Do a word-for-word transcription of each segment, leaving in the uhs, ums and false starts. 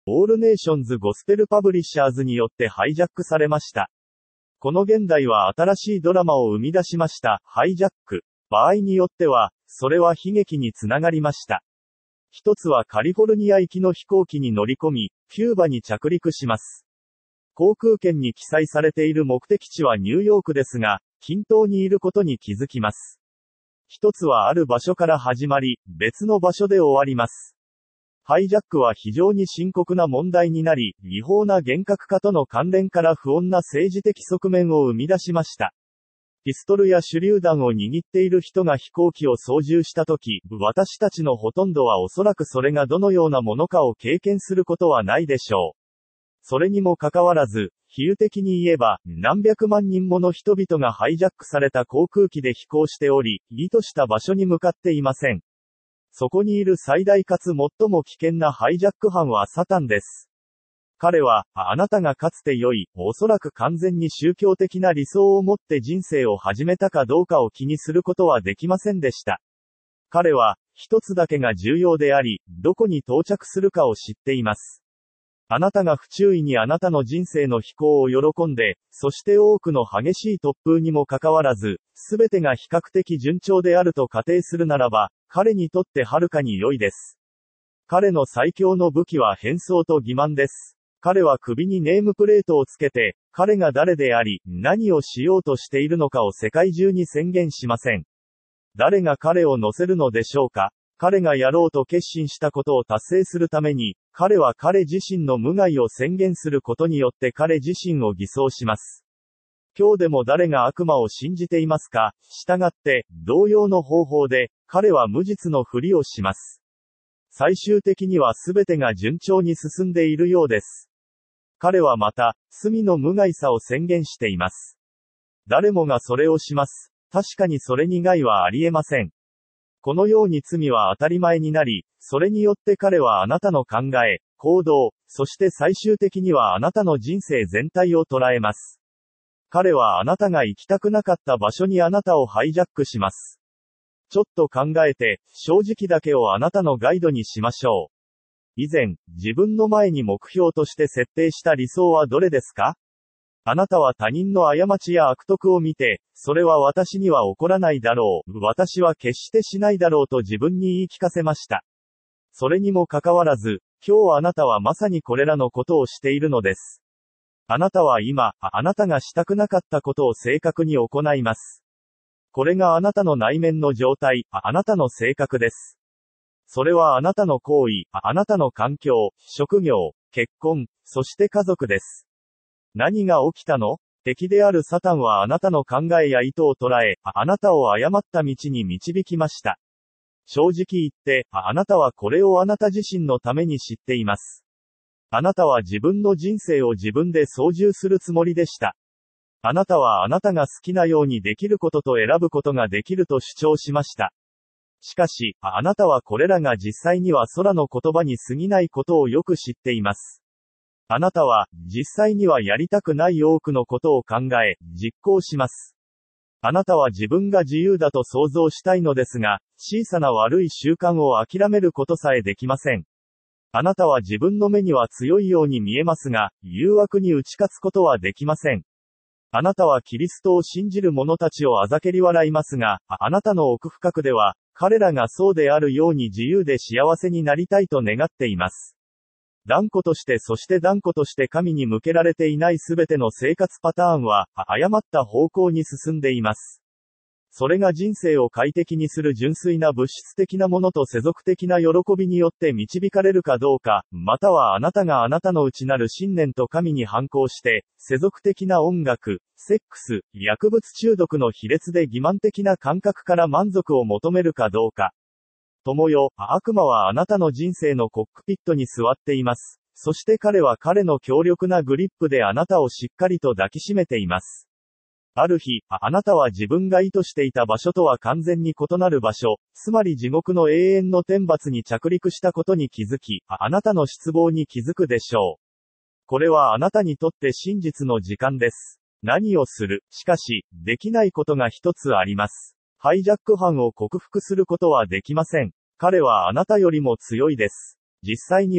オールネーションズゴスペルパブリッシャーズによってハイジャックされました。この現代は新しいドラマを生み出しました。ハイジャック。場合によっては、それは悲劇につながりました。一つはカリフォルニア行きの飛行機に乗り込み、キューバに着陸します。航空券に記載されている目的地はニューヨークですが、均等にいることに気づきます。一つはある場所から始まり、別の場所で終わります。ハイジャックは非常に深刻な問題になり、違法な厳格化との関連から不穏な政治的側面を生み出しました。ピストルや手榴弾を握っている人が飛行機を操縦したとき、私たちのほとんどはおそらくそれがどのようなものかを経験することはないでしょう。それにもかかわらず、比喩的に言えば、何百万人もの人々がハイジャックされた航空機で飛行しており、意図した場所に向かっていません。そこにいる最大かつ最も危険なハイジャック犯はサタンです。彼は、あなたがかつて良い、おそらく完全に宗教的な理想を持って人生を始めたかどうかを気にすることはできませんでした。彼は、一つだけが重要であり、どこに到着するかを知っています。あなたが不注意にあなたの人生の飛行を喜んで、そして多くの激しい突風にもかかわらず、すべてが比較的順調であると仮定するならば、彼にとってはるかに良いです。彼の最強の武器は変装と欺瞞です。彼は首にネームプレートをつけて、彼が誰であり、何をしようとしているのかを世界中に宣言しません。誰が彼を乗せるのでしょうか？彼がやろうと決心したことを達成するために、彼は彼自身の無害を宣言することによって彼自身を偽装します。今日でも誰が悪魔を信じていますか？従って、同様の方法で、彼は無実のふりをします。最終的には全てが順調に進んでいるようです。彼はまた、罪の無害さを宣言しています。誰もがそれをします。確かにそれに害はありえません。このように罪は当たり前になり、それによって彼はあなたの考え、行動、そして最終的にはあなたの人生全体を捉えます。彼はあなたが行きたくなかった場所にあなたをハイジャックします。ちょっと考えて、正直だけをあなたのガイドにしましょう。以前、自分の前に目標として設定した理想はどれですか？あなたは他人の過ちや悪徳を見て、それは私には起こらないだろう、私は決してしないだろうと自分に言い聞かせました。それにもかかわらず、今日あなたはまさにこれらのことをしているのです。あなたは今、あなたがしたくなかったことを正確に行います。これがあなたの内面の状態、あなたの性格です。それはあなたの行為、あなたの環境、職業、結婚、そして家族です。何が起きたの？敵であるサタンはあなたの考えや意図を捉え、あなたを誤った道に導きました。正直言って、あなたはこれをあなた自身のために知っています。あなたは自分の人生を自分で操縦するつもりでした。あなたはあなたが好きなようにできることと選ぶことができると主張しました。しかし、あなたはこれらが実際には空の言葉に過ぎないことをよく知っています。あなたは、実際にはやりたくない多くのことを考え、実行します。あなたは自分が自由だと想像したいのですが、小さな悪い習慣を諦めることさえできません。あなたは自分の目には強いように見えますが、誘惑に打ち勝つことはできません。あなたはキリストを信じる者たちをあざけり笑いますが、あなたの奥深くでは、彼らがそうであるように自由で幸せになりたいと願っています。断固としてそして断固として神に向けられていないすべての生活パターンは、誤った方向に進んでいます。それが人生を快適にする純粋な物質的なものと世俗的な喜びによって導かれるかどうか、またはあなたがあなたの内なる信念と神に反抗して、世俗的な音楽、セックス、薬物中毒の卑劣で欺瞞的な感覚から満足を求めるかどうか。友よ、悪魔はあなたの人生のコックピットに座っています。そして彼は彼の強力なグリップであなたをしっかりと抱きしめています。ある日、あなたは自分が意図していた場所とは完全に異なる場所、つまり地獄の永遠の天罰に着陸したことに気づき、あなたの失望に気づくでしょう。これはあなたにとって真実の時間です。何をする？しかし、できないことが一つあります。ハイジャック犯を克服することはできません。彼はあなたよりも強いです。実際には、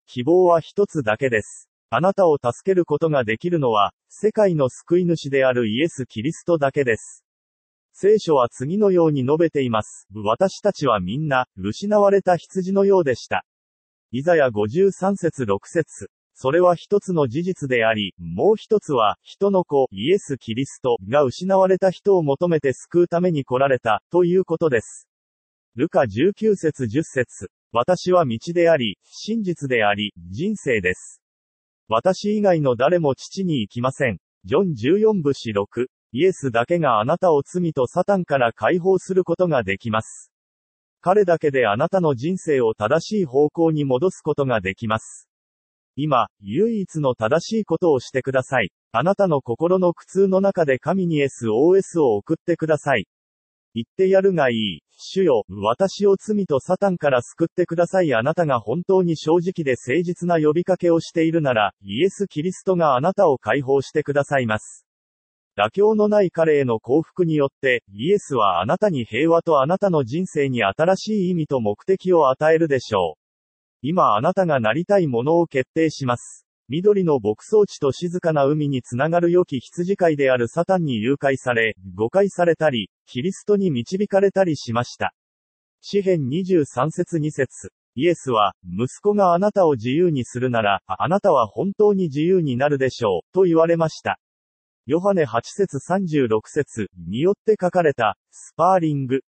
希望は一つだけです。あなたを助けることができるのは、世界の救い主であるイエス・キリストだけです。聖書は次のように述べています。私たちはみんな、失われた羊のようでした。イザヤごじゅうさん節ろく節。それは一つの事実であり、もう一つは、人の子、イエス・キリストが失われた人を求めて救うために来られた、ということです。ルカじゅうきゅう節じゅっ節。私は道であり、真実であり、人生です。私以外の誰も父に行きません。ジョンじゅうよん節ろく。イエスだけがあなたを罪とサタンから解放することができます。彼だけであなたの人生を正しい方向に戻すことができます。今、唯一の正しいことをしてください。あなたの心の苦痛の中で神に エスオーエス を送ってください。言ってやるがいい。主よ、私を罪とサタンから救ってください。あなたが本当に正直で誠実な呼びかけをしているなら、イエス・キリストがあなたを解放してくださいます。妥協のない彼への幸福によって、イエスはあなたに平和とあなたの人生に新しい意味と目的を与えるでしょう。今あなたがなりたいものを決定します。緑の牧草地と静かな海につながる良き羊飼いであるサタンに誘拐され、誤解されたり、キリストに導かれたりしました。詩編にじゅうさん節に節。イエスは、息子があなたを自由にするなら、あなたは本当に自由になるでしょう、と言われました。ヨハネはち節さんじゅうろく節によって書かれた、スパーリング、